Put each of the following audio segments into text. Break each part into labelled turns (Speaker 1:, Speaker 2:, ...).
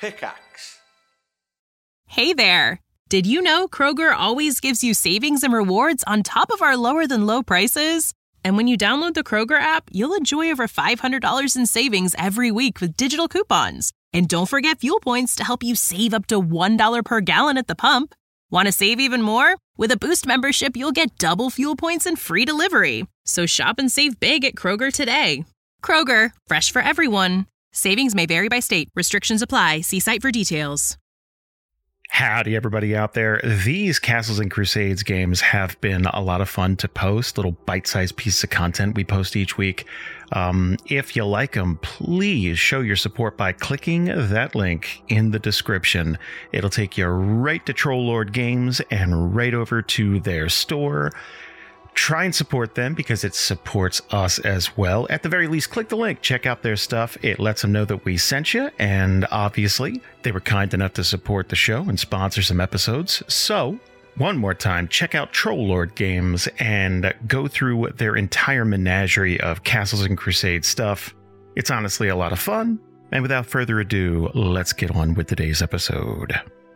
Speaker 1: Pickaxe.
Speaker 2: Hey there! Did you know Kroger always gives you savings and rewards on top of our lower-than-low prices? And when you download the Kroger app, you'll enjoy over $500 in savings every week with digital coupons. And don't forget fuel points to help you save up to $1 per gallon at the pump. Want to save even more? With a Boost membership, you'll get double fuel points and free delivery. So shop and save big at Kroger today. Kroger, fresh for everyone. Savings may vary by state. Restrictions apply. See site for details.
Speaker 3: Howdy, everybody out there. These Castles and Crusades games have been a lot of fun to post, little bite-sized pieces of content we post each week. If you like them, please show your support by clicking that link in the description. It'll take you right to Troll Lord Games and right over to their store. Try and support them because it supports us as well. At the very least, click the link, check out their stuff. It lets them know that we sent you, and obviously, they were kind enough to support the show and sponsor some episodes. So, one more time, check out Troll Lord Games and go through their entire menagerie of Castles and Crusades stuff. It's honestly a lot of fun. And without further ado, let's get on with today's episode.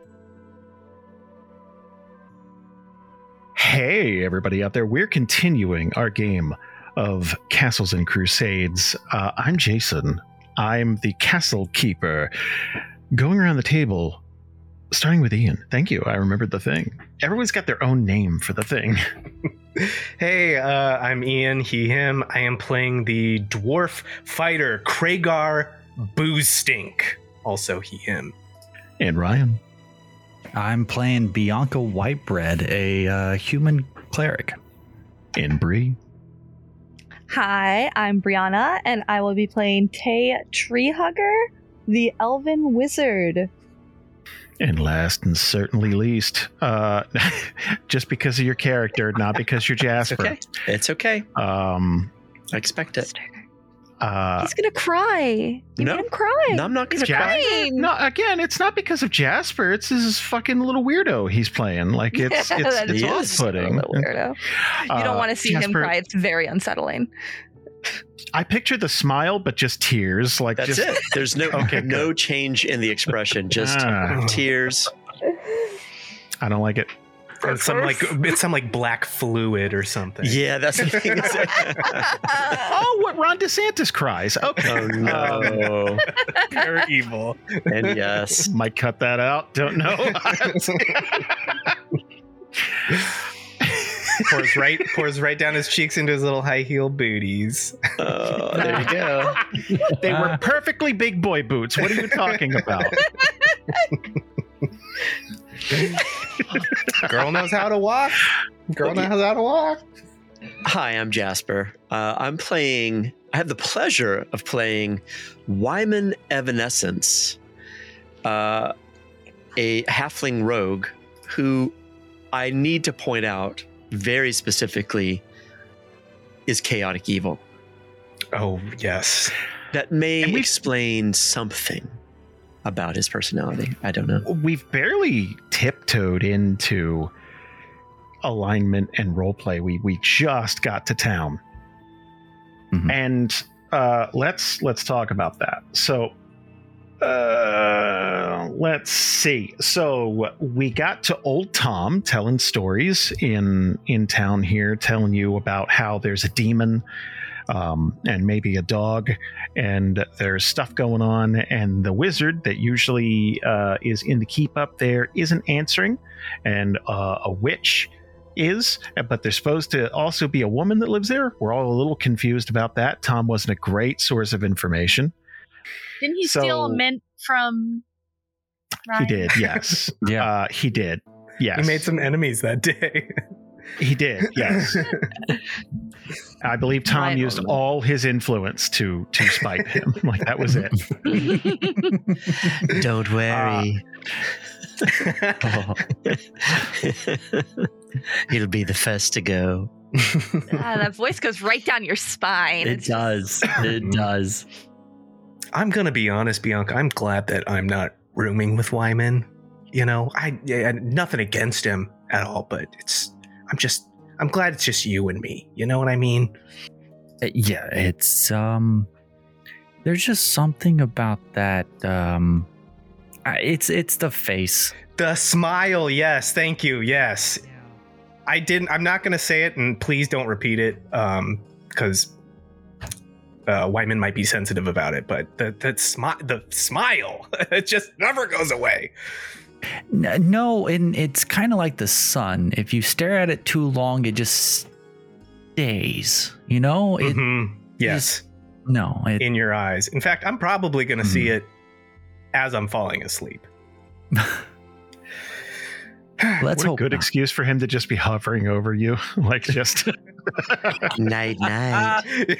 Speaker 3: Hey, everybody out there. We're continuing our game of Castles and Crusades. I'm Jason. I'm the Castle Keeper. Going around the table, starting with Ian. Thank you. I remembered the thing. Everyone's got their own name for the thing.
Speaker 4: Hey, I'm Ian, he, him. I am playing the dwarf fighter, Kragar Boostink. Also he, him.
Speaker 3: And Ryan.
Speaker 5: I'm playing Bianca Whitebread, a human cleric.
Speaker 3: And Bree.
Speaker 6: Hi, I'm Brianna, and I will be playing Tay Treehugger, the Elven Wizard.
Speaker 3: And last and certainly least, just because of your character, not because you're Jasper.
Speaker 7: It's okay. I expect it.
Speaker 6: He's gonna cry. You made him cry.
Speaker 7: No, I'm not gonna cry.
Speaker 3: No, again, it's not because of Jasper. It's this fucking little weirdo he's playing. Like it's off-putting.
Speaker 6: Weirdo. You don't want to see
Speaker 3: Jasper,
Speaker 6: him cry. It's very unsettling.
Speaker 3: I picture the smile, but just tears. Like
Speaker 7: that's it. There's no no change in the expression. Just tears.
Speaker 3: I don't like it.
Speaker 4: It's some like black fluid or something.
Speaker 7: Yeah, that's the thing.
Speaker 3: Oh, what Ron DeSantis cries. Okay.
Speaker 7: Oh no.
Speaker 4: Pure evil.
Speaker 7: And yes.
Speaker 3: Might cut that out. Don't know.
Speaker 4: pours right down his cheeks into his little high heel booties.
Speaker 7: Oh, there you go.
Speaker 3: They were perfectly big boy boots. What are you talking about?
Speaker 4: Girl knows how to walk.
Speaker 7: Hi, I'm Jasper. I have the pleasure of playing Wyman Evanescence, a halfling rogue who I need to point out very specifically is chaotic evil.
Speaker 4: Oh, yes.
Speaker 7: That may explain something about his personality. I don't know.
Speaker 3: We've barely tiptoed into alignment and roleplay. We just got to town. Mm-hmm. And let's talk about that. So let's see. So we got to Old Tom telling stories in town here, telling you about how there's a demon and maybe a dog, and there's stuff going on, and the wizard that usually is in the keep up there isn't answering, and a witch is, but there's supposed to also be a woman that lives there. We're all a little confused about that. Tom wasn't a great source of information.
Speaker 8: Didn't he steal a mint from Ryan?
Speaker 3: He did, yes.
Speaker 5: Yeah.
Speaker 3: He did, yes.
Speaker 4: He made some enemies that day.
Speaker 3: He did, yes. I believe Tom used all his influence to spite him. Like, that was it.
Speaker 7: Don't worry. He'll be the first to go.
Speaker 6: That voice goes right down your spine.
Speaker 7: It does. It does.
Speaker 4: I'm gonna be honest, Bianca. I'm glad that I'm not rooming with Wyman. You know, I nothing against him at all, but I'm glad it's just you and me. You know what I mean?
Speaker 5: Yeah, it's there's just something about that It's the face.
Speaker 4: The smile, yes, thank you, yes. I'm not going to say it, and please don't repeat it, because Wyman might be sensitive about it, but the smile, it just never goes away.
Speaker 5: No, and it's kind of like the sun. If you stare at it too long, it just stays, you know?
Speaker 4: Yes.
Speaker 5: In
Speaker 4: your eyes. In fact, I'm probably going to see it as I'm falling asleep.
Speaker 5: Let's
Speaker 3: what a
Speaker 5: hope
Speaker 3: good
Speaker 5: not.
Speaker 3: excuse for him to just be hovering over you, like just
Speaker 7: Night, night.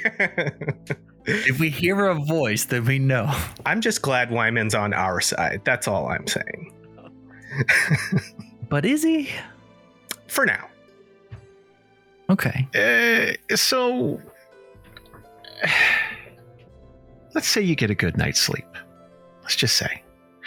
Speaker 5: If we hear a voice, then we know.
Speaker 4: I'm just glad Wyman's on our side. That's all I'm saying.
Speaker 5: But is he?
Speaker 4: For now.
Speaker 5: Okay.
Speaker 3: So let's say you get a good night's sleep. Let's just say.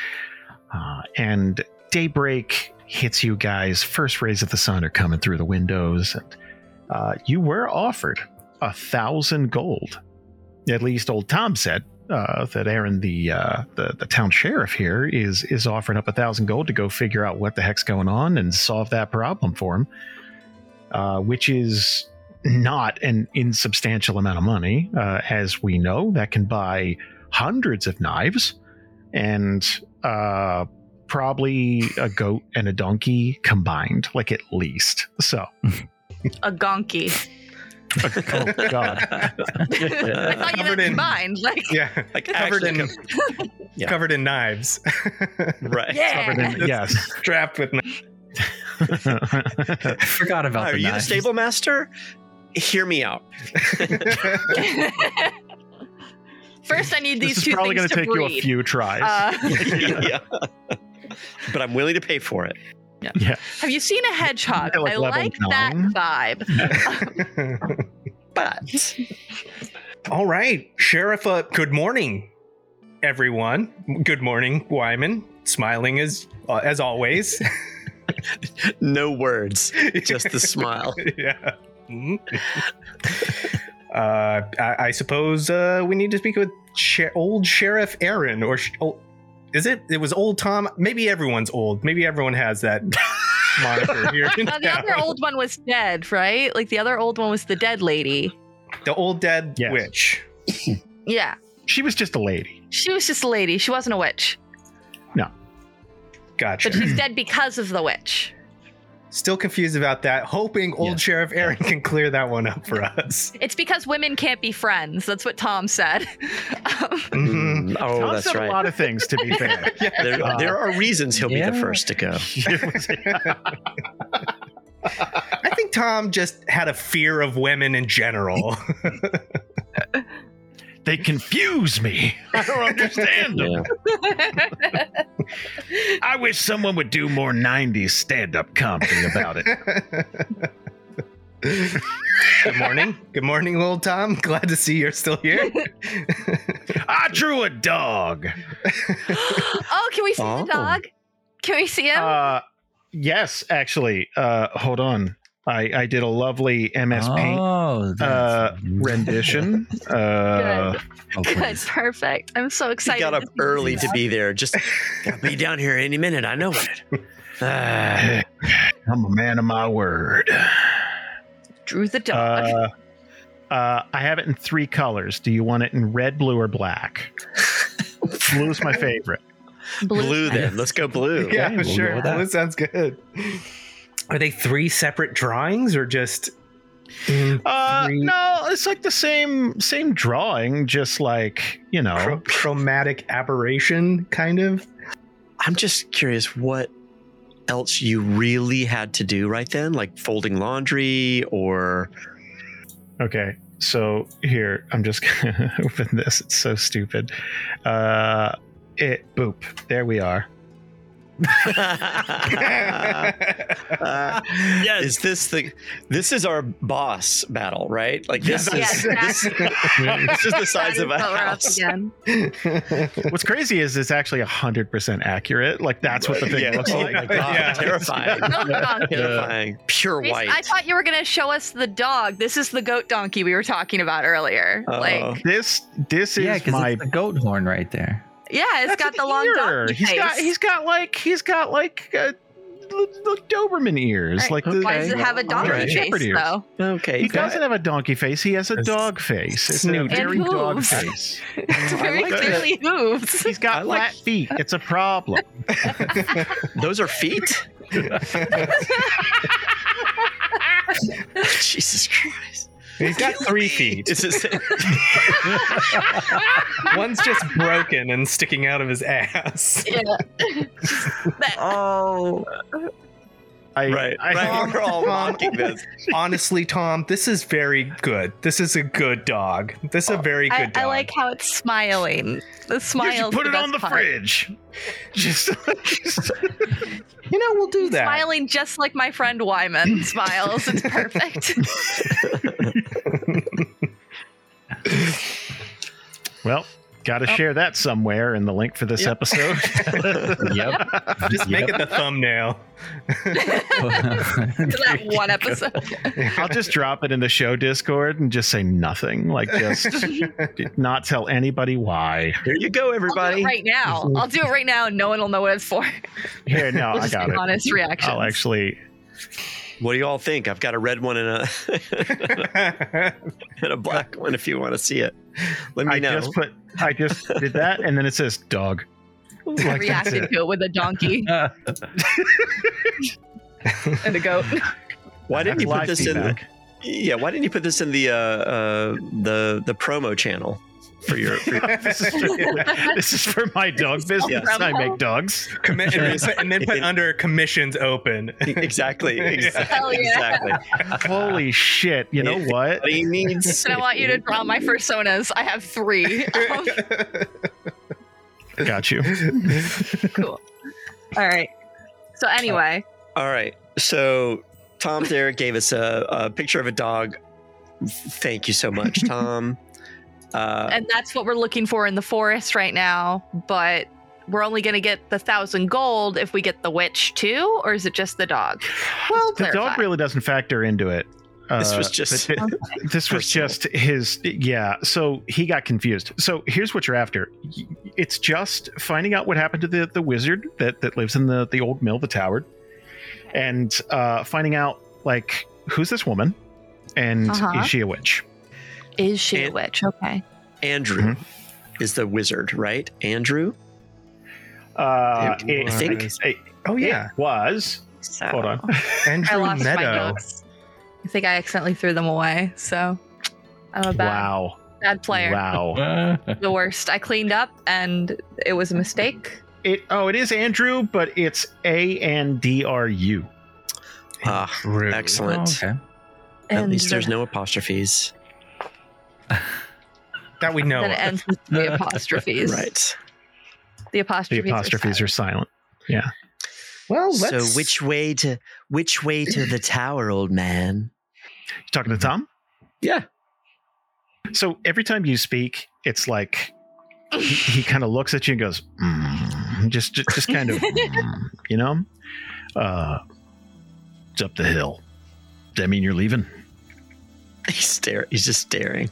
Speaker 3: And daybreak hits you guys. First rays of the sun are coming through the windows. And you were offered 1,000 gold. At least old Tom said that Aaron, the town sheriff here, is offering up 1,000 gold to go figure out what the heck's going on and solve that problem for him. Which is not an insubstantial amount of money. As we know, that can buy hundreds of knives and probably a goat and a donkey combined, like at least. So
Speaker 8: A gonky.
Speaker 3: oh god.
Speaker 8: I thought you meant combined.
Speaker 7: Like
Speaker 4: covered in covered in knives.
Speaker 7: Right.
Speaker 8: Yeah.
Speaker 3: Covered in, yes.
Speaker 4: Strapped with knives.
Speaker 5: Forgot about
Speaker 7: Are
Speaker 5: the
Speaker 7: you the
Speaker 5: knives.
Speaker 7: stable master? Hear me out.
Speaker 8: First, I need
Speaker 3: This
Speaker 8: these
Speaker 3: is
Speaker 8: two
Speaker 3: probably
Speaker 8: things
Speaker 3: going to
Speaker 8: to
Speaker 3: take you a
Speaker 8: breed.
Speaker 3: few tries.
Speaker 7: Yeah. But I'm willing to pay for it.
Speaker 3: Yeah.
Speaker 8: Have you seen a hedgehog?
Speaker 3: Like
Speaker 8: I
Speaker 3: level
Speaker 8: like
Speaker 3: 9.
Speaker 8: that vibe.
Speaker 7: But
Speaker 4: All right, Sheriff. Good morning, everyone. Good morning, Wyman. Smiling as always.
Speaker 7: no words, just the smile.
Speaker 4: Yeah. Mhm. I suppose we need to speak with old Sheriff Aaron, or is it? It was old Tom. Maybe everyone's old. Maybe everyone has that moniker here.
Speaker 8: The other old one was dead, right? Like the other old one was the dead lady.
Speaker 4: The old dead
Speaker 3: Yes.
Speaker 4: witch.
Speaker 8: Yeah,
Speaker 3: She was just a lady.
Speaker 8: she was just a lady. She wasn't a witch,
Speaker 4: Gotcha.
Speaker 8: but she's dead because of the witch.
Speaker 4: Still confused about that. Hoping old
Speaker 5: Yeah.
Speaker 4: Sheriff Aaron can clear that one up for us.
Speaker 8: It's because women can't be friends. That's what Tom said.
Speaker 4: Mhm.
Speaker 7: Oh,
Speaker 3: Tom
Speaker 7: that's
Speaker 3: said
Speaker 7: right.
Speaker 3: a lot of things, to be fair.
Speaker 7: There are reasons he'll be the
Speaker 5: Yeah.
Speaker 7: first to go.
Speaker 4: I think Tom just had a fear of women in general.
Speaker 3: They confuse me. I don't understand them.
Speaker 7: Yeah.
Speaker 3: I wish someone would do more 90s stand-up comedy about it.
Speaker 4: Good morning. Good morning, old Tom. Glad to see you're still here.
Speaker 3: I drew a dog.
Speaker 8: Oh, can we see
Speaker 7: Oh.
Speaker 8: the dog? Can we see him?
Speaker 3: Yes, actually. Hold on. I did a lovely MS Paint
Speaker 5: Oh, that's
Speaker 3: rendition.
Speaker 5: oh,
Speaker 8: Good,
Speaker 5: please.
Speaker 8: perfect. I'm so
Speaker 7: He
Speaker 8: excited.
Speaker 7: got up early to be there. Just gotta be down here any minute. I know it.
Speaker 3: I'm a man of my word.
Speaker 8: Drew the dog.
Speaker 3: I have it in 3 colors. Do you want it in red, blue, or black? Blue's my favorite.
Speaker 7: Blue then. Let's go blue.
Speaker 4: Yeah,
Speaker 5: we'll go
Speaker 4: sure.
Speaker 5: with that.
Speaker 4: That sounds good. Are they 3 separate drawings or just? three
Speaker 3: No, it's like the same drawing, just like, you know.
Speaker 4: chromatic aberration, kind of.
Speaker 7: I'm just curious what else you really had to do right then, like folding laundry or.
Speaker 3: Okay, so here, I'm just gonna open this. It's so stupid. Boop. There we are.
Speaker 7: Is this is our boss battle, right? Like this
Speaker 8: Yes,
Speaker 7: is this is the size of a
Speaker 8: That is what we're up
Speaker 7: house.
Speaker 8: again.
Speaker 3: What's crazy is it's actually 100% accurate. Like that's what the thing
Speaker 7: Yeah.
Speaker 3: looks
Speaker 7: Oh
Speaker 3: like.
Speaker 7: my god,
Speaker 4: Yeah.
Speaker 7: terrifying.
Speaker 8: No, donkey.
Speaker 7: Terrifying. Pure
Speaker 8: Reese,
Speaker 7: white.
Speaker 8: I thought you were going to show us the dog. This is the goat donkey we were talking about earlier.
Speaker 7: Uh-oh.
Speaker 8: Like,
Speaker 3: This is
Speaker 5: Yeah, because
Speaker 3: my
Speaker 5: it's the goat horn right there.
Speaker 6: Yeah, it's got the long
Speaker 3: ear.
Speaker 6: donkey
Speaker 3: He's
Speaker 6: face.
Speaker 3: got like Doberman ears.
Speaker 6: Right.
Speaker 3: Like
Speaker 6: Why does it have a donkey
Speaker 7: Alright.
Speaker 6: face
Speaker 3: Shepherd ears.
Speaker 6: though?
Speaker 7: Okay.
Speaker 3: He doesn't have a donkey face. He has a dog face. It's a
Speaker 4: Snoot.
Speaker 3: very
Speaker 6: And
Speaker 3: dog
Speaker 6: hooves.
Speaker 3: face.
Speaker 6: It's very
Speaker 7: like that.
Speaker 6: clearly hooves.
Speaker 3: He's got flat feet. It's a problem.
Speaker 7: Those are feet? Jesus Christ.
Speaker 4: He's got 3 feet.
Speaker 7: Is this
Speaker 4: One's just broken and sticking out of his ass.
Speaker 6: Yeah.
Speaker 7: Oh, right. We're all mocking this.
Speaker 4: Honestly, Tom, this is very good. This is a good dog. This is a very good dog.
Speaker 6: I like how it's smiling. The smile.
Speaker 3: You should put it on the fridge. Just
Speaker 4: we'll do that.
Speaker 6: Smiling just like my friend Wyman smiles. It's perfect.
Speaker 3: well, got to share that somewhere in the link for this episode.
Speaker 5: Yep.
Speaker 4: Just make it the thumbnail.
Speaker 6: That one episode.
Speaker 3: I'll just drop it in the show Discord and just say nothing. Like, just not tell anybody why.
Speaker 7: Here you go,
Speaker 6: I'll do
Speaker 7: everybody.
Speaker 6: it right now. I'll do it right now, and no one will know what it's for.
Speaker 3: Here, no,
Speaker 6: We'll
Speaker 3: I
Speaker 6: just
Speaker 3: got
Speaker 6: get
Speaker 3: it.
Speaker 6: honest reactions.
Speaker 3: I'll actually.
Speaker 7: What do you all think? I've got a red one and a black one if you want to see it. Let me know.
Speaker 3: I just did that, and then it says dog.
Speaker 6: I
Speaker 3: Like, that's
Speaker 6: reacted
Speaker 3: it.
Speaker 6: to it with a donkey and a goat.
Speaker 7: Why didn't
Speaker 3: That's
Speaker 7: you put
Speaker 3: live
Speaker 7: this
Speaker 3: feedback.
Speaker 7: why didn't you put this in the promo channel for your
Speaker 3: This is for my dog business. I make dogs.
Speaker 4: And then put under commissions open.
Speaker 7: Exactly.
Speaker 6: Hell yeah.
Speaker 7: Exactly.
Speaker 3: Holy shit! You know what?
Speaker 7: He needs
Speaker 6: And I want you to draw my personas. I have 3.
Speaker 3: Got you.
Speaker 6: Cool. All right. So anyway,
Speaker 7: All right. So Tom there gave us a picture of a dog. Thank you so much, Tom.
Speaker 6: and that's what we're looking for in the forest right now. But we're only going to get the 1,000 gold if we get the witch too, or is it just the dog?
Speaker 3: Well, the
Speaker 6: clarify.
Speaker 3: dog really doesn't factor into it.
Speaker 7: This was just
Speaker 3: this was just his. Yeah. So he got confused. So here's what you're after. It's just finding out what happened to the wizard that lives in the old mill, the tower, and finding out like who's this woman, and
Speaker 6: Uh-huh.
Speaker 3: is she a witch?
Speaker 6: Is she a
Speaker 7: And-
Speaker 6: witch? Okay.
Speaker 7: Andrew is the wizard, right? Andrew?
Speaker 3: I
Speaker 7: think-
Speaker 4: Oh, yeah.
Speaker 3: it was.
Speaker 6: So
Speaker 3: Hold on.
Speaker 6: I
Speaker 4: Andrew
Speaker 6: lost my
Speaker 4: Meadow.
Speaker 6: notes. I think I accidentally threw them away. So I'm a bad
Speaker 3: Wow.
Speaker 6: player.
Speaker 3: Wow.
Speaker 6: The worst. I cleaned up and it was a mistake.
Speaker 3: It is Andrew, but it's Andru.
Speaker 7: Ah,
Speaker 4: Andrew.
Speaker 7: excellent.
Speaker 5: Okay.
Speaker 7: At
Speaker 6: And
Speaker 7: least there's no apostrophes.
Speaker 4: That we know.
Speaker 6: Then it
Speaker 4: of.
Speaker 6: ends with the apostrophes.
Speaker 7: Right.
Speaker 6: The apostrophes.
Speaker 3: The apostrophes are silent. Yeah.
Speaker 4: Well,
Speaker 7: So
Speaker 4: let's...
Speaker 7: which way to the tower, old man?
Speaker 3: You talking to Tom?
Speaker 7: Yeah.
Speaker 3: So every time you speak, it's like he kind of looks at you and goes, just kind of, you know, it's up the hill. Does that mean you're leaving?
Speaker 7: He's just staring.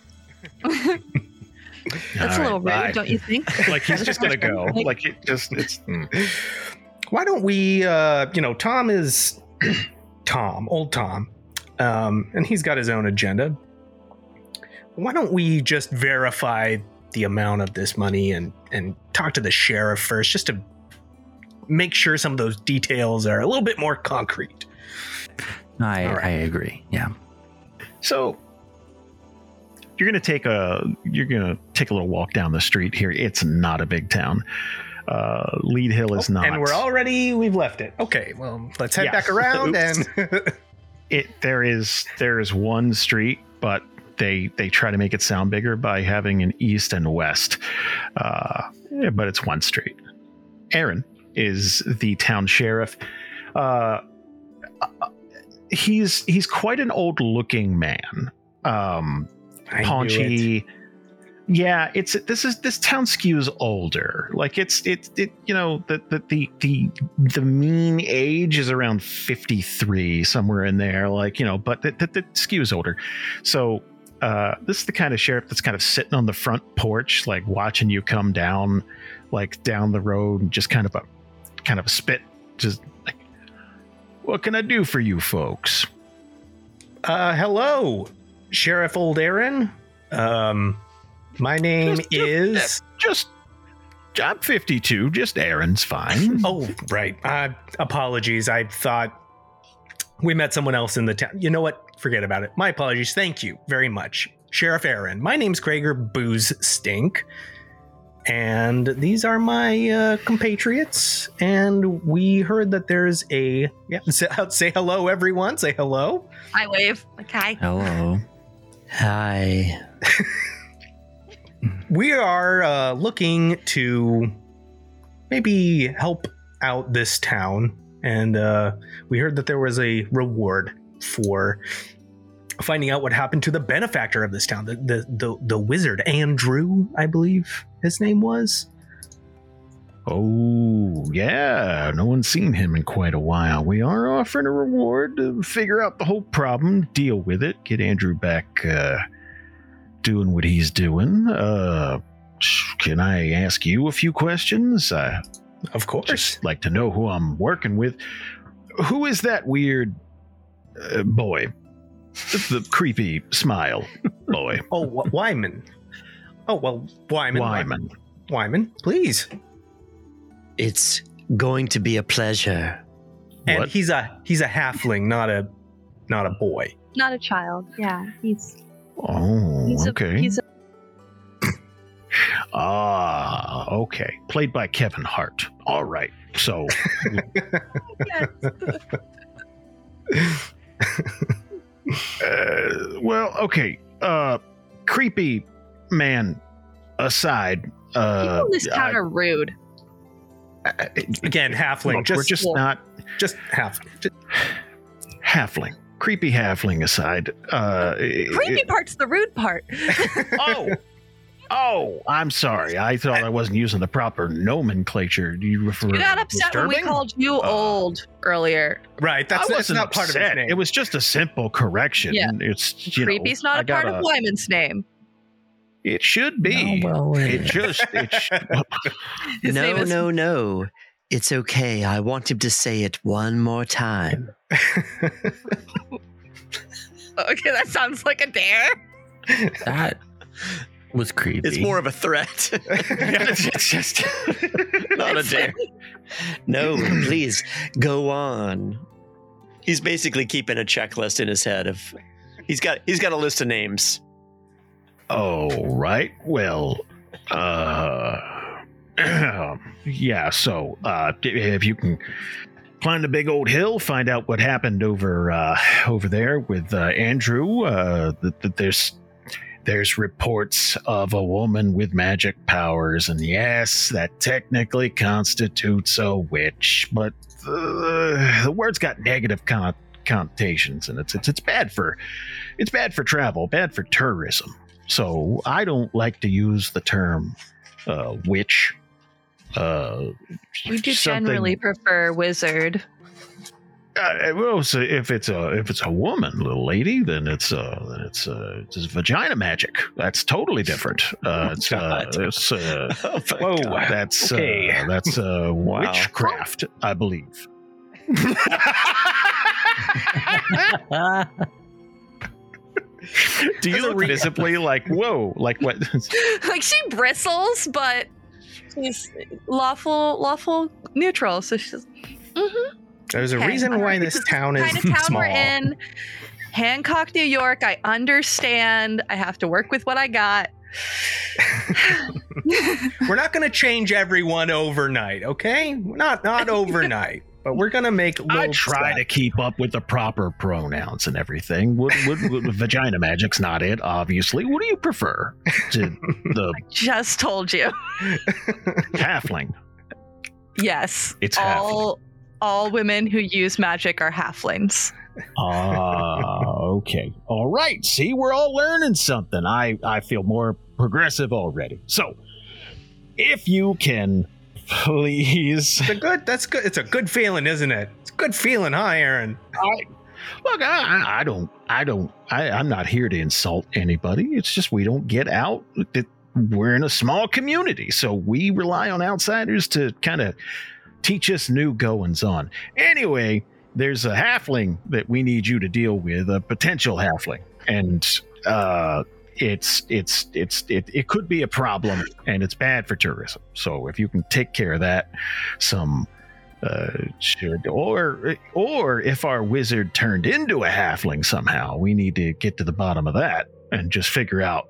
Speaker 6: That's
Speaker 3: All
Speaker 6: a little
Speaker 3: right,
Speaker 6: rude, don't you think?
Speaker 3: bye. Like he's just gonna go. Like it's.
Speaker 4: Why don't we, Tom is old Tom, and he's got his own agenda. Why don't we just verify the amount of this money and talk to the sheriff first, just to make sure some of those details are a little bit more concrete.
Speaker 5: I agree. Yeah.
Speaker 3: So you're gonna take a little walk down the street here. It's not a big town. Lead Hill is not,
Speaker 4: And we've left it. Okay, well, let's head
Speaker 3: Yeah.
Speaker 4: back around and
Speaker 3: There is one street, but they try to make it sound bigger by having an east and west, but it's one street. Aaron is the town sheriff. He's quite an old looking man.
Speaker 4: I knew it.
Speaker 3: Paunchy. Yeah, this town skews older. Like it's the mean age is around 53, somewhere in there. Like, but that skews older. So this is the kind of sheriff that's kind of sitting on the front porch, like watching you come down, like down the road, and just kind of a spit, just like, what can I do for you folks?
Speaker 4: Hello, Sheriff Old Aaron. My name is
Speaker 3: I'm 52. Just Aaron's fine.
Speaker 4: Oh, right. Apologies. I thought we met someone else in the town. You know what? Forget about it. My apologies. Thank you very much, Sheriff Aaron. My name's Krager Booze Stink, and these are my compatriots. And we heard that there's a say hello, everyone. Say hello.
Speaker 6: I wave. Okay.
Speaker 5: Hello.
Speaker 7: Hi.
Speaker 4: We are looking to maybe help out this town, and we heard that there was a reward for finding out what happened to the benefactor of this town, the wizard Andrew, I believe his name was.
Speaker 3: Oh, yeah. No one's seen him in quite a while. We are offering a reward to figure out the whole problem, deal with it, get Andrew back doing what he's doing. Can I ask you a few questions?
Speaker 4: Of course.
Speaker 3: Just like to know who I'm working with. Who is that weird boy? The creepy smile boy.
Speaker 4: Oh, Wyman. Oh, well, Wyman. Wyman, please.
Speaker 7: It's going to be a pleasure.
Speaker 4: And
Speaker 3: What?
Speaker 4: he's a halfling, not a boy.
Speaker 8: Not a child. Yeah, he's
Speaker 3: Okay.
Speaker 8: a
Speaker 3: Okay. Played by Kevin Hart. All right. So, well, okay. Creepy man aside.
Speaker 6: People in this town are rude.
Speaker 4: Again, halfling.
Speaker 3: Look, we're just not
Speaker 4: just halfling.
Speaker 3: halfling. Creepy halfling aside.
Speaker 6: Creepy part's the rude part.
Speaker 3: Oh, I'm sorry. I thought I wasn't using the proper nomenclature. Do you refer?
Speaker 6: You got upset when we
Speaker 3: disturbing?
Speaker 6: called you old earlier.
Speaker 4: Right.
Speaker 3: I
Speaker 4: That's
Speaker 3: wasn't
Speaker 4: not part of his
Speaker 3: upset.
Speaker 4: name.
Speaker 3: It was just a simple correction.
Speaker 6: Yeah.
Speaker 3: It's
Speaker 6: Creepy's not a part of Wyman's name.
Speaker 3: It should be.
Speaker 5: No, well,
Speaker 3: It
Speaker 6: His name is
Speaker 7: No. It's okay. I want him to say it one more time.
Speaker 6: Okay, that sounds like a dare.
Speaker 5: that was creepy.
Speaker 7: It's more of a threat.
Speaker 3: it's just
Speaker 7: Not a dare. No, please go on. He's basically keeping a checklist in his head of he's got a list of names.
Speaker 3: Oh, right. Well, yeah. So, if you can climb the big old hill, find out what happened over there with Andrew. There's reports of a woman with magic powers, and yes, that technically constitutes a witch, but the word's got negative connotations, and it's bad for travel, bad for tourism. So I don't like to use the term witch.
Speaker 6: We do generally prefer wizard.
Speaker 3: Well, so if it's a woman, little lady, then it's vagina magic. That's totally different.
Speaker 7: God.
Speaker 3: Whoa, that's
Speaker 4: Okay.
Speaker 3: witchcraft, I believe. Do you look visibly like whoa? Like what?
Speaker 6: Like she bristles, but she's lawful neutral. So she's
Speaker 4: There's a
Speaker 6: Okay.
Speaker 4: reason why this town is
Speaker 6: kind of town
Speaker 4: small.
Speaker 6: we're in. Hancock, New York. I understand. I have to work with what I got.
Speaker 4: We're not going to change everyone overnight, okay? Not overnight, but we're going to make.
Speaker 3: I try to keep up with the proper pronouns and everything. Would vagina magic's not it, obviously. What do you prefer? To the
Speaker 6: Just told you.
Speaker 3: halfling?
Speaker 6: Yes.
Speaker 3: It's
Speaker 6: all women who use magic are halflings.
Speaker 3: Okay. All right. See, we're all learning something. I feel more progressive already. So, if you can please.
Speaker 4: That's good. It's a good feeling, isn't it? It's a good feeling, huh, Aaron?
Speaker 3: Look, I'm not here to insult anybody. It's just we don't get out. We're in a small community, so we rely on outsiders to kind of teach us new goings on. Anyway, there's a halfling that we need you to deal with, a potential halfling, and it could be a problem, and it's bad for tourism. So if you can take care of that, or if our wizard turned into a halfling somehow, we need to get to the bottom of that and just figure out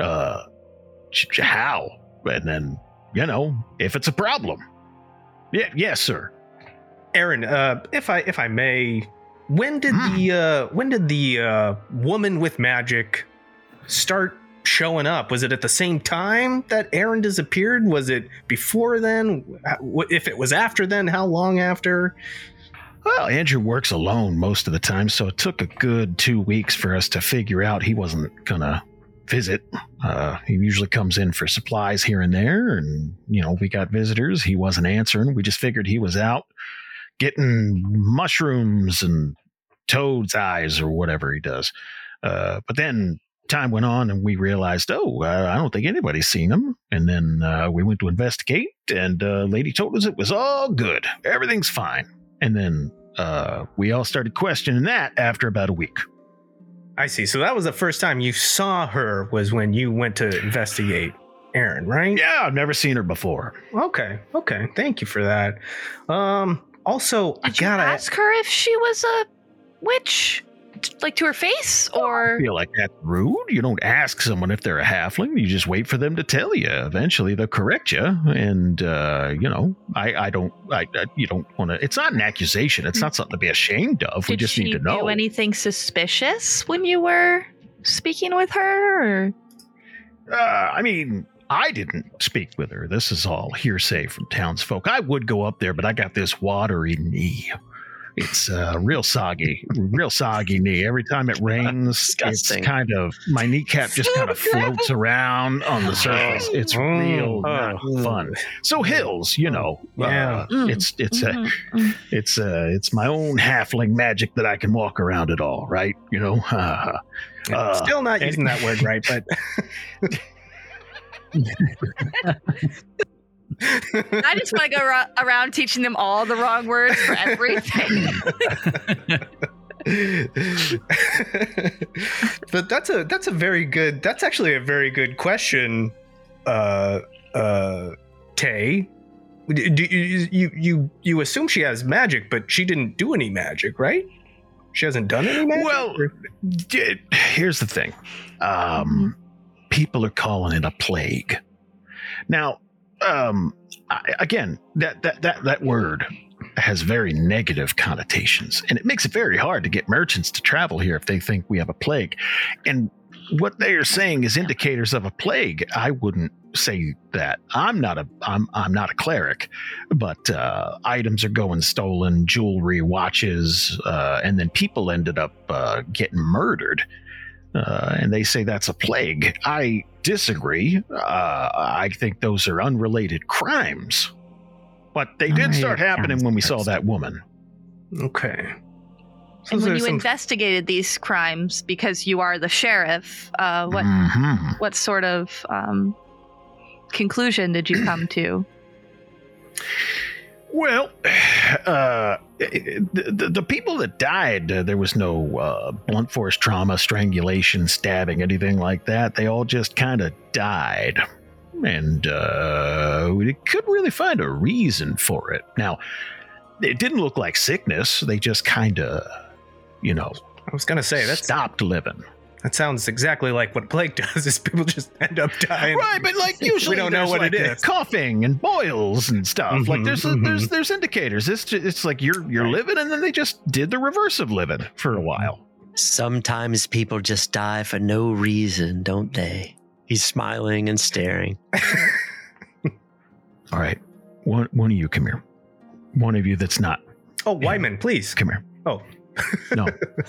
Speaker 3: how, and then if it's a problem. Yes, sir.
Speaker 4: Aaron, if I may, when did the woman with magic start showing up? Was it at the same time that Aaron disappeared? Was it before then? If it was after then, how long after?
Speaker 3: Well, Andrew works alone most of the time, so it took a good 2 weeks for us to figure out he wasn't gonna visit. He usually comes in for supplies here and there, and we got visitors. He wasn't answering. We just figured he was out getting mushrooms and toad's eyes or whatever he does. But then time went on and we realized, I don't think anybody's seen him. And then we went to investigate, and lady told us it was all good. Everything's fine. And then we all started questioning that after about a week.
Speaker 4: I see. So that was the first time you saw her, was when you went to investigate Aaron, right?
Speaker 3: Yeah, I've never seen her before.
Speaker 4: Okay. Thank you for that. Also,
Speaker 6: Did you ask her if she was a witch, like to her face, or?
Speaker 3: I feel like that's rude. You don't ask someone if they're a halfling. You just wait for them to tell you. Eventually, they'll correct you. And you don't want to. It's not an accusation. It's not something to be ashamed of. We just need to know.
Speaker 6: Did she do anything suspicious when you were speaking with her? Or?
Speaker 3: I mean, I didn't speak with her. This is all hearsay from townsfolk. I would go up there, but I got this watery knee. It's real soggy knee. Every time it rains, it's kind of, my kneecap just kind of floats around on the surface. It's real not fun. So hills, it's my own halfling magic that I can walk around it all, right?
Speaker 4: Still not using that word right, but.
Speaker 6: I just want to go around teaching them all the wrong words for everything.
Speaker 4: But that's actually a very good question, Tay. You assume she has magic, but she didn't do any magic, right? She hasn't done any magic?
Speaker 3: Well, here's the thing. People are calling it a plague. Now, again, that word has very negative connotations, and it makes it very hard to get merchants to travel here if they think we have a plague. And what they are saying is indicators of a plague. I wouldn't say that. I'm not a cleric, but items are going stolen, jewelry, watches, and then people ended up getting murdered. And they say that's a plague. I disagree. I think those are unrelated crimes. But they did start happening when we saw that woman.
Speaker 4: Okay.
Speaker 6: So and when you investigated these crimes, because you are the sheriff, what sort of conclusion did you come to?
Speaker 3: Well, the people that died, there was no blunt force trauma, strangulation, stabbing, anything like that. They all just kind of died. And we couldn't really find a reason for it. Now, it didn't look like sickness. They just kind of,
Speaker 4: I was going to say, that
Speaker 3: stopped living.
Speaker 4: That sounds exactly like what plague does, is people just end up dying.
Speaker 3: Right, but usually
Speaker 4: we don't know what it is.
Speaker 3: Coughing and boils and stuff. There's indicators. It's like you're living, and then they just did the reverse of living for a while.
Speaker 7: Sometimes people just die for no reason, don't they? He's smiling and staring.
Speaker 3: All right, one of you come here. One of you that's not.
Speaker 4: Oh, Wyman, please
Speaker 3: come here.
Speaker 4: Oh,
Speaker 3: no.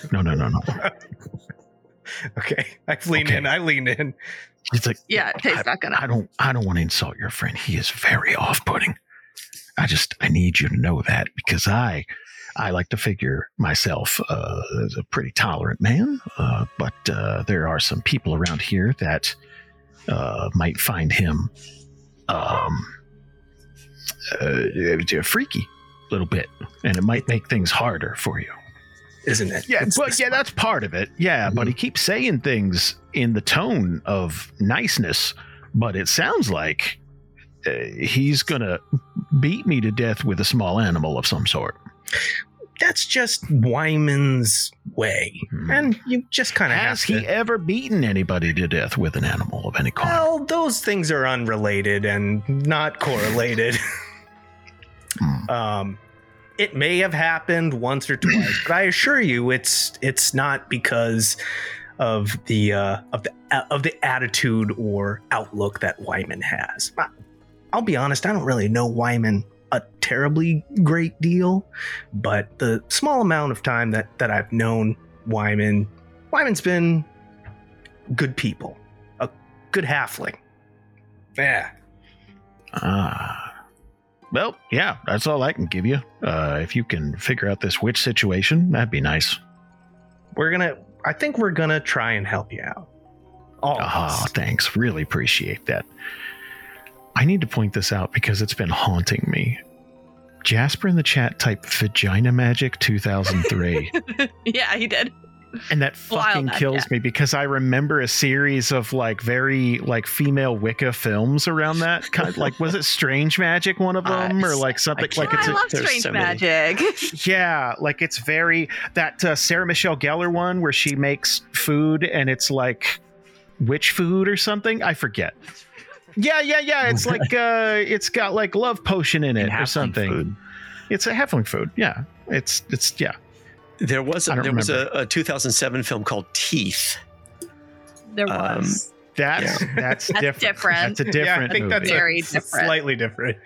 Speaker 4: Okay, I leaned in.
Speaker 3: He's like,
Speaker 6: yeah, Tay's not gonna.
Speaker 3: I don't want to insult your friend. He is very off-putting. I need you to know that, because I I like to figure myself as a pretty tolerant man, but there are some people around here that might find him freaky a little bit, and it might make things harder for you.
Speaker 4: Isn't it?
Speaker 3: Yeah, but yeah, that's part of it. Yeah, but he keeps saying things in the tone of niceness, but it sounds like he's gonna beat me to death with a small animal of some sort.
Speaker 4: That's just Wyman's way, and you just kind of have to.
Speaker 3: Has he ever beaten anybody to death with an animal of any kind?
Speaker 4: Well, those things are unrelated and not correlated. It may have happened once or twice, but I assure you, it's not because of the attitude or outlook that Wyman has. I'll be honest, I don't really know Wyman a terribly great deal, but the small amount of time that I've known Wyman's been good people, a good halfling. Yeah.
Speaker 3: Well, yeah, that's all I can give you. If you can figure out this witch situation, that'd be nice.
Speaker 4: I think we're gonna try and help you out.
Speaker 3: Thanks. Really appreciate that. I need to point this out because it's been haunting me. Jasper in the chat typed Vagina Magic 2003.
Speaker 6: Yeah, he did.
Speaker 3: And that fucking kills me because I remember a series of very female Wicca films around that kind of, was it Strange Magic one of them or something
Speaker 6: I love Strange Magic.
Speaker 3: Yeah, it's very that Sarah Michelle Gellar one where she makes food and it's like witch food or something. I forget. Yeah. It's it's got love potion in it or something. Food. It's a halfling food. Yeah. It's yeah.
Speaker 7: There was a 2007 film called Teeth.
Speaker 6: There was.
Speaker 3: That's different. That's a different.
Speaker 4: I think
Speaker 3: movie.
Speaker 4: That's
Speaker 6: very different.
Speaker 4: Slightly different.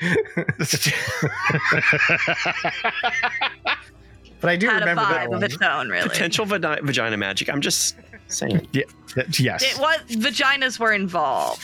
Speaker 4: But I do remember that one.
Speaker 6: Of its own, really.
Speaker 7: Potential vagina magic. I'm just saying.
Speaker 3: Yeah. Yes.
Speaker 6: It was vaginas were involved.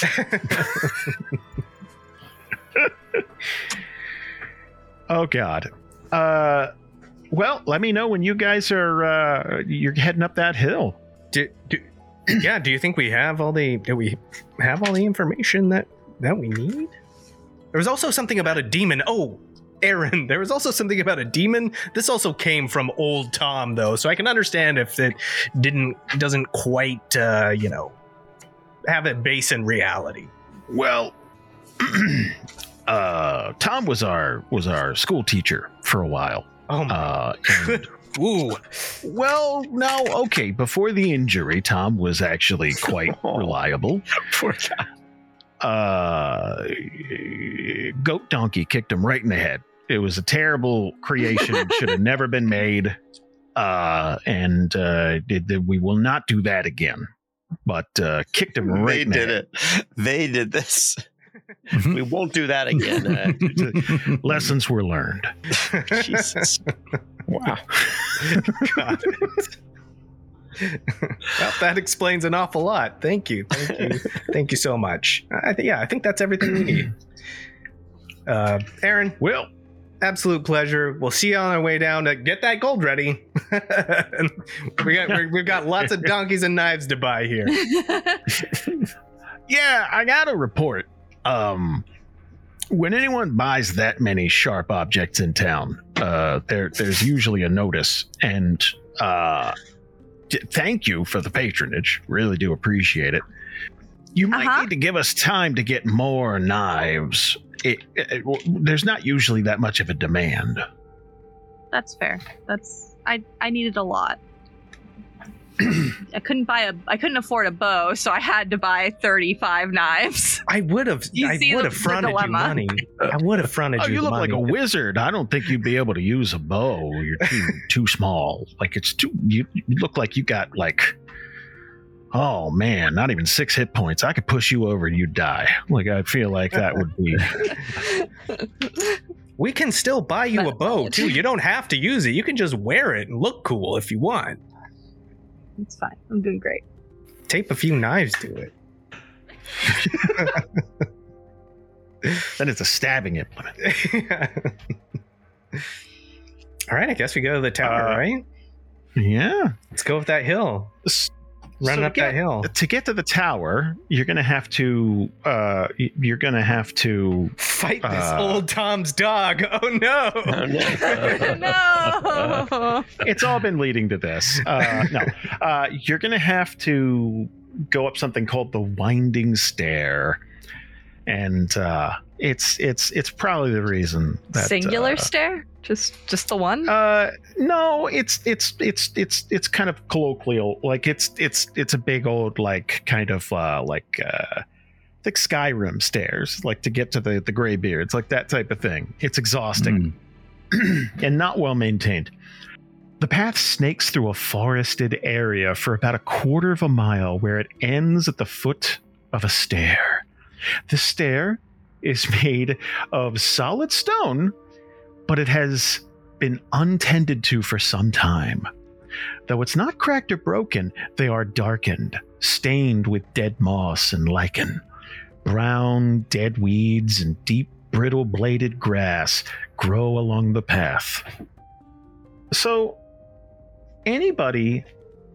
Speaker 3: Oh God. Well, let me know when you guys are you're heading up that hill.
Speaker 4: Do you think we have all the information that we need? There was also something about a demon. Oh, Aaron, there was also something about a demon. This also came from old Tom though, so I can understand if it doesn't quite have a base in reality.
Speaker 3: Well, Tom was our school teacher for a while.
Speaker 4: Oh my.
Speaker 3: Ooh. Well, no, okay. Before the injury, Tom was actually quite reliable.
Speaker 7: Poor guy.
Speaker 3: Goat Donkey kicked him right in the head. It was a terrible creation. Should have never been made. And we will not do that again. But kicked him right in the head.
Speaker 7: They did this. We won't do that again.
Speaker 3: Lessons were learned.
Speaker 7: Jesus. Wow.
Speaker 4: Got it. Well, that explains an awful lot. Thank you. Thank you so much. I think that's everything we need. Aaron,
Speaker 3: well,
Speaker 4: absolute pleasure. We'll see you on our way down to get that gold ready. We've got lots of donkeys and knives to buy here.
Speaker 3: Yeah, I got a report. When anyone buys that many sharp objects in town, there's usually a notice. And thank you for the patronage. Really do appreciate it. You might need to give us time to get more knives. There's not usually that much of a demand.
Speaker 6: That's fair. I needed a lot. I couldn't afford a bow, so I had to buy 35 knives.
Speaker 4: I would have fronted you money. I would have fronted you.
Speaker 3: You look
Speaker 4: money.
Speaker 3: like a wizard. I don't think you'd be able to use a bow. You're too small. You look like you got oh man, not even 6 hit points. I could push you over and you'd die. I feel like that would be.
Speaker 4: We can still buy you a bow too. You don't have to use it. You can just wear it and look cool if you want.
Speaker 6: It's fine. I'm doing great.
Speaker 4: Tape a few knives to it.
Speaker 3: Then it's a stabbing implement.
Speaker 4: All right, I guess we go to the tower, right?
Speaker 3: Yeah.
Speaker 4: Let's go up that hill. Running up that hill.
Speaker 3: To get to the tower, you're gonna have to
Speaker 4: fight this old Tom's dog. Oh no!
Speaker 6: No!
Speaker 3: It's all been leading to this. You're gonna have to go up something called the Winding Stair, and it's probably the reason that
Speaker 6: singular stair. Just the one?
Speaker 3: No, it's kind of colloquial. Like it's a big old like kind of like Skyrim stairs, like to get to the Greybeards, like that type of thing. It's exhausting and not well maintained. The path snakes through a forested area for about a quarter of a mile, where it ends at the foot of a stair. The stair is made of solid stone, but it has been untended to for some time. Though it's not cracked or broken, they are darkened, stained with dead moss and lichen. Brown, dead weeds and deep, brittle-bladed grass grow along the path. So, anybody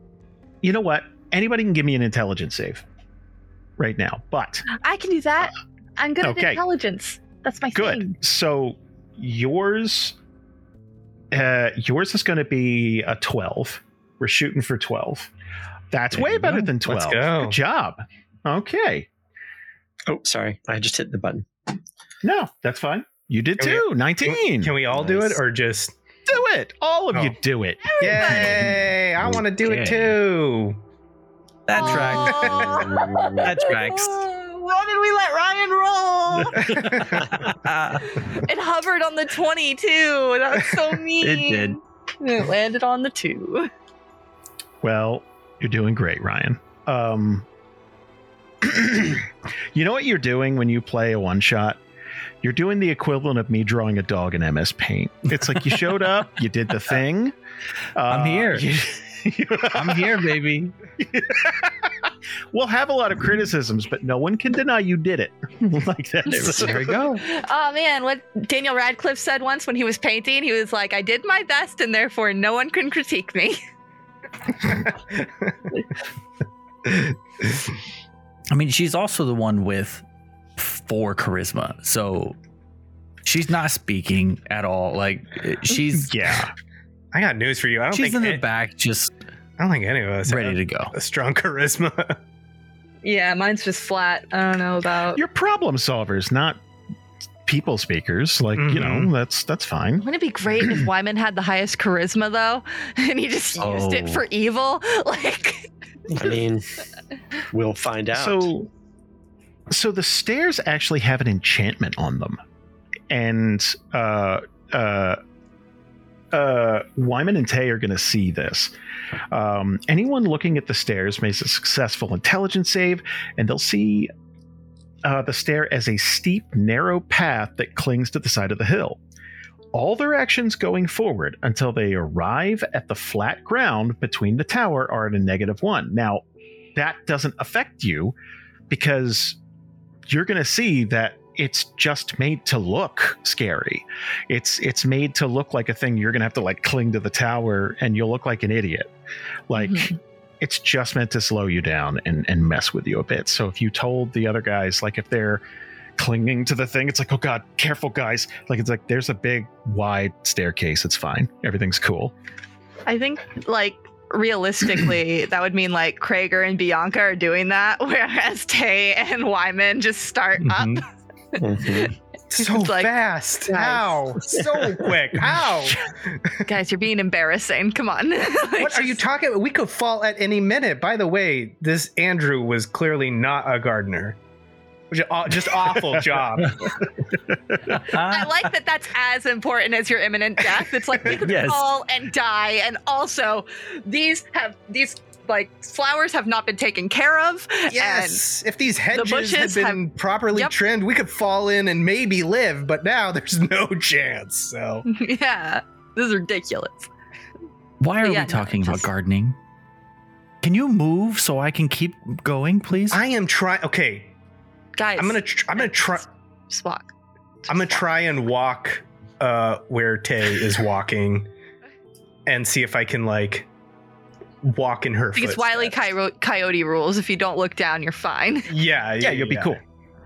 Speaker 3: can give me an intelligence save right now, but...
Speaker 6: I can do that. I'm good at intelligence. That's my thing.
Speaker 3: Good. So, yours is going to be a 12. We're shooting for 12. That's way better than 12.
Speaker 4: Let's go.
Speaker 3: Good job. Okay.
Speaker 7: Oh, sorry. I just hit the button.
Speaker 3: No, that's fine. You did too. 19.
Speaker 4: Can we all do it or just
Speaker 3: do it? All of you do it.
Speaker 4: Yay! I want to do it too.
Speaker 5: That tracks. That tracks.
Speaker 6: Why did we let Ryan roll? It hovered on the 20 too. That was so mean.
Speaker 5: It did.
Speaker 6: It landed on the 2.
Speaker 3: Well, you're doing great, Ryan. You know what you're doing when you play a one-shot? You're doing the equivalent of me drawing a dog in MS Paint. It's like you showed up, you did the thing.
Speaker 5: I'm here. I'm here, baby.
Speaker 3: We'll have a lot of criticisms, but no one can deny you did it. Like that.
Speaker 5: There we go.
Speaker 6: Oh man, what Daniel Radcliffe said once when he was painting, he was like, I did my best and therefore no one can critique me.
Speaker 5: I mean, she's also the one with 4 charisma, so she's not speaking at all. Like she's
Speaker 4: I got news for you. I don't
Speaker 5: she's
Speaker 4: think
Speaker 5: in the back, just
Speaker 4: I don't think any of us
Speaker 5: ready to go.
Speaker 4: A strong charisma.
Speaker 6: Yeah, mine's just flat. I don't know about.
Speaker 3: You're problem solvers, not people speakers. Like you know, that's fine.
Speaker 6: Wouldn't it be great if Wyman had the highest charisma though, and he just used it for evil? Like,
Speaker 7: I mean, we'll find out.
Speaker 3: So the stairs actually have an enchantment on them, and Wyman and Tay are going to see this. Anyone looking at the stairs makes a successful intelligence save, and they'll see the stair as a steep, narrow path that clings to the side of the hill. All their actions going forward until they arrive at the flat ground between the tower are at a -1. Now, that doesn't affect you because you're going to see that it's just made to look scary. It's made to look like a thing you're going to have to like cling to the tower and you'll look like an idiot. Like it's just meant to slow you down and mess with you a bit. So if you told the other guys, like if they're clinging to the thing, it's like, oh God, careful guys. Like, it's like, there's a big wide staircase. It's fine. Everything's cool.
Speaker 6: I think like realistically, that would mean like Krager and Bianca are doing that, whereas Tay and Wyman just start up.
Speaker 4: So like, fast. How? So quick. How?
Speaker 6: Guys, you're being embarrassing. Come on.
Speaker 4: What are you talking about? We could fall at any minute. By the way, this Andrew was clearly not a gardener. Just awful job.
Speaker 6: I like that that's as important as your imminent death. It's like we could fall and die, and also these like flowers have not been taken care of.
Speaker 4: Yes, if these hedges had been properly trimmed, we could fall in and maybe live. But now there's no chance. So
Speaker 6: yeah, this is ridiculous.
Speaker 5: Why are we talking about gardening? Can you move so I can keep going, please?
Speaker 4: I am trying. Okay.
Speaker 6: Guys,
Speaker 4: I'm gonna try.
Speaker 6: Just walk.
Speaker 4: I'm gonna try and walk where Tay is walking, and see if I can like walk in her footsteps.
Speaker 6: It's Wile E. Coyote rules. If you don't look down, you're fine.
Speaker 4: Yeah,
Speaker 3: you'll be cool.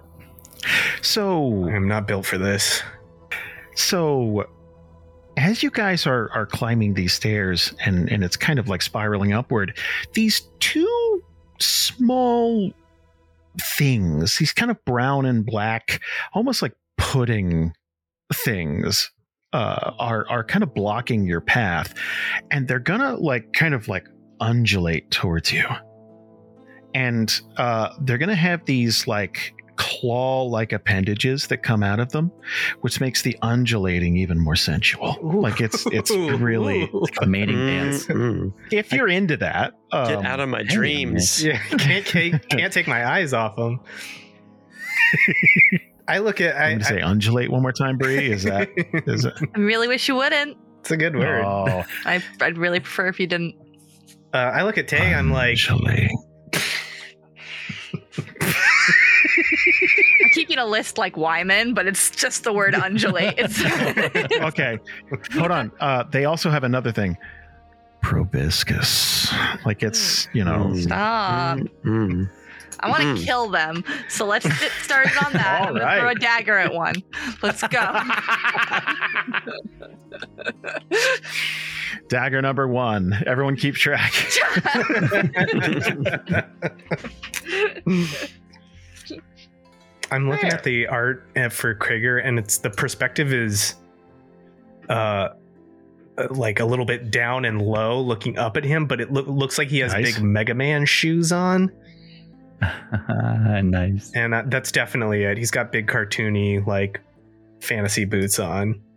Speaker 3: So
Speaker 4: I'm not built for this.
Speaker 3: So as you guys are climbing these stairs and it's kind of like spiraling upward, these two small things, these kind of brown and black, almost like pudding things, are kind of blocking your path, and they're gonna like kind of like undulate towards you, and they're gonna have these like claw-like appendages that come out of them, which makes the undulating even more sensual. Like it's really
Speaker 5: a mating dance.
Speaker 3: If you're into that,
Speaker 7: get out of my dreams.
Speaker 4: Yeah, can't take my eyes off them. I look at.
Speaker 3: I'm gonna say undulate one more time, Bree. Is it?
Speaker 6: I really wish you wouldn't.
Speaker 4: It's a good word.
Speaker 3: Oh.
Speaker 6: I'd really prefer if you didn't.
Speaker 4: I look at Tay. I'm like.
Speaker 6: I'm keeping a list like Wyman, but it's just the word undulate.
Speaker 3: Okay, hold on. They also have another thing, proboscis. Like it's
Speaker 6: Stop. I want to kill them, so let's get started on that. I'm gonna throw a dagger at one. Let's go.
Speaker 3: Dagger number 1. Everyone keep track.
Speaker 4: I'm looking at the art for Krieger, and the perspective is like a little bit down and low, looking up at him, but it looks like he has big Mega Man shoes on.
Speaker 5: Nice.
Speaker 4: And that's definitely it. He's got big cartoony like fantasy boots on.